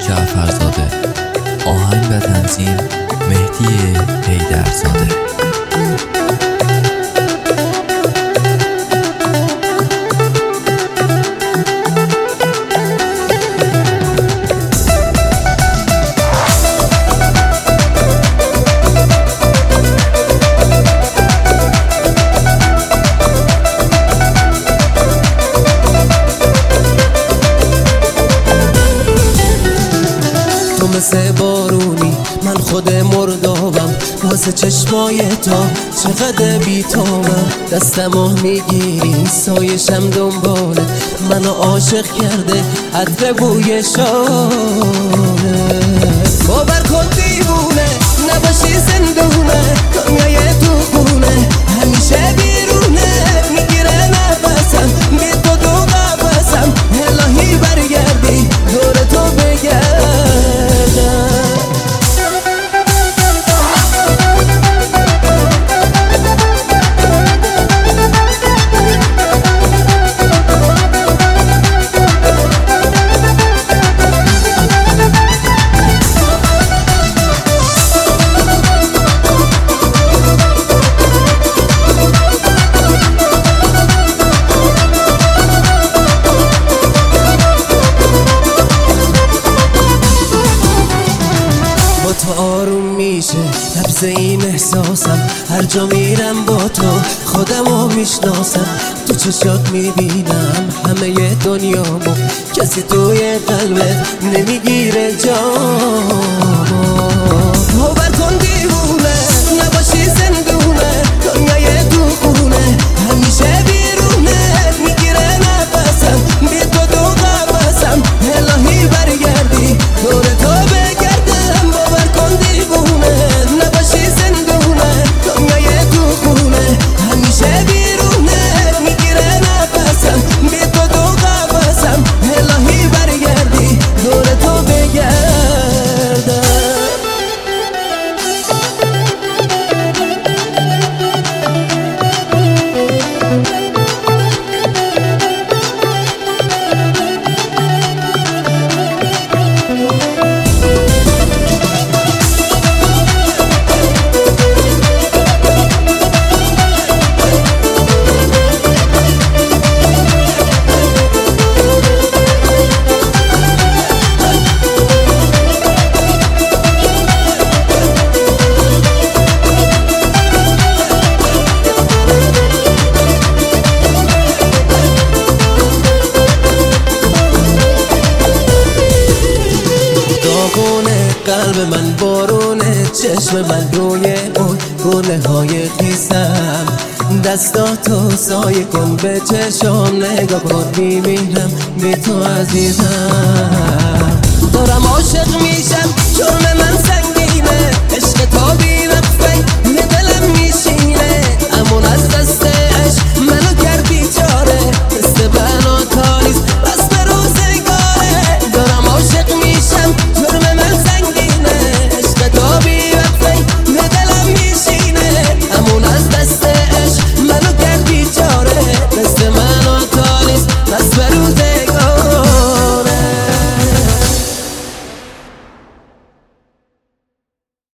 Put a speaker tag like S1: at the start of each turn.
S1: جعفرزاده. آهنگ و تنظیم مهدی حیدرزاده.
S2: تو مثل بارونی، من خود مردابم واسه چشمای تا چقدر بی‌تابم. دستمو میگیری سایشم دنباله منو عاشق کرده عطر بوی شانه. باور کن دیوونه نباشی زندونه، دنیای تو خونه همیشه بیرونه. میگیره نفسم بی تو دو قفسم، الهی برگردی دور تو بگردم. تو آروم میشه لبز این احساسم، هر جا میرم با تو خودمو میشناسم. تو چشات میبینم همه دنیامو، کسی توی قلبت نمیگیره جامو. باور کن دیوونه نباشی زندونه، دنیای تو خونه همیشه بیرونه. میگیره نفسم بی تو دو قفسم، الهی برگردی دور تو بگردم. باور کن دیوونه نباشی زندونه، دنیای تو خونه همیشه بیرونه. میگیره نفسم بی تو دو قفسم، الهی برگردی دور تو بگردم. قلب من بارونه، چشم من روی اون گونه های خیسم. دستاتو سایه کن به چشم نگاه کن، میمیرم بی تو عزیزم. دارم عاشق